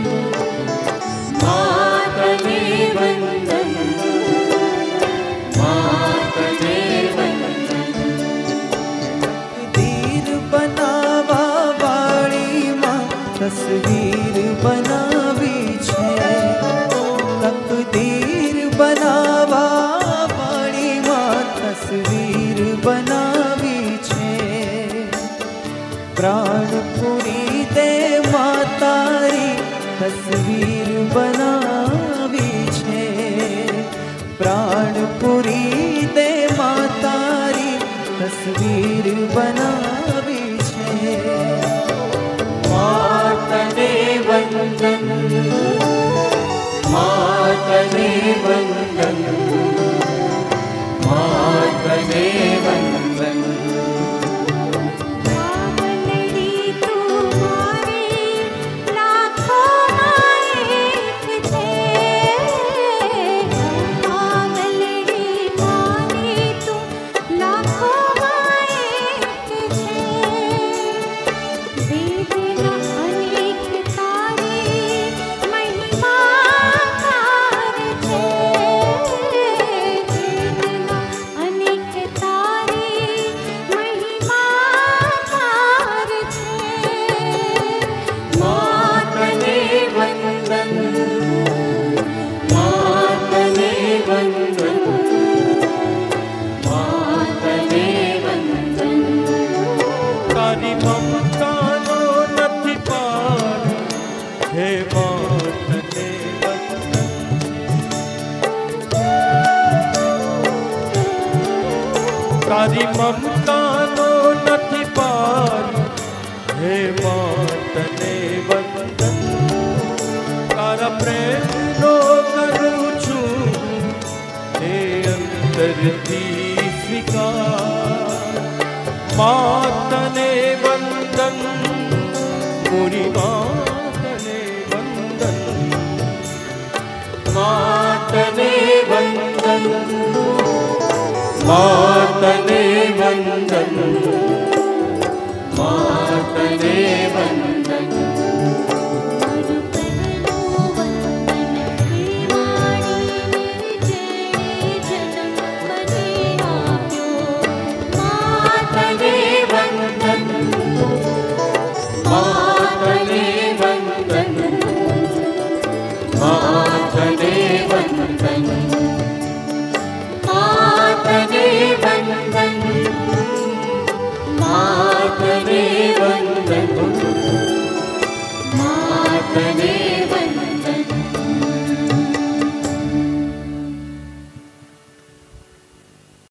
मातने वंदन, मातने वंदन। तकदीर बनावा वाली माँ तस्वीर बनावी छे। तकदीर बनावा वाली माँ तस्वीर बनावी छे। प्राणपुरी दे मातारी तस्वीर बनावी छे। प्राणपुरी दे मातारी तस्वीर बनावी छे। मातने वंदन, मातने वंदन, मातने वंदन। तारी ममता नो नथी पार, हे मातने वंदन। तारी ममता नो नथी पार, हे मातने वंदन। तारा प्रेम नो करूं छू, हे अंतरथी स्वीकार। मातने वंदन, मोरी माँ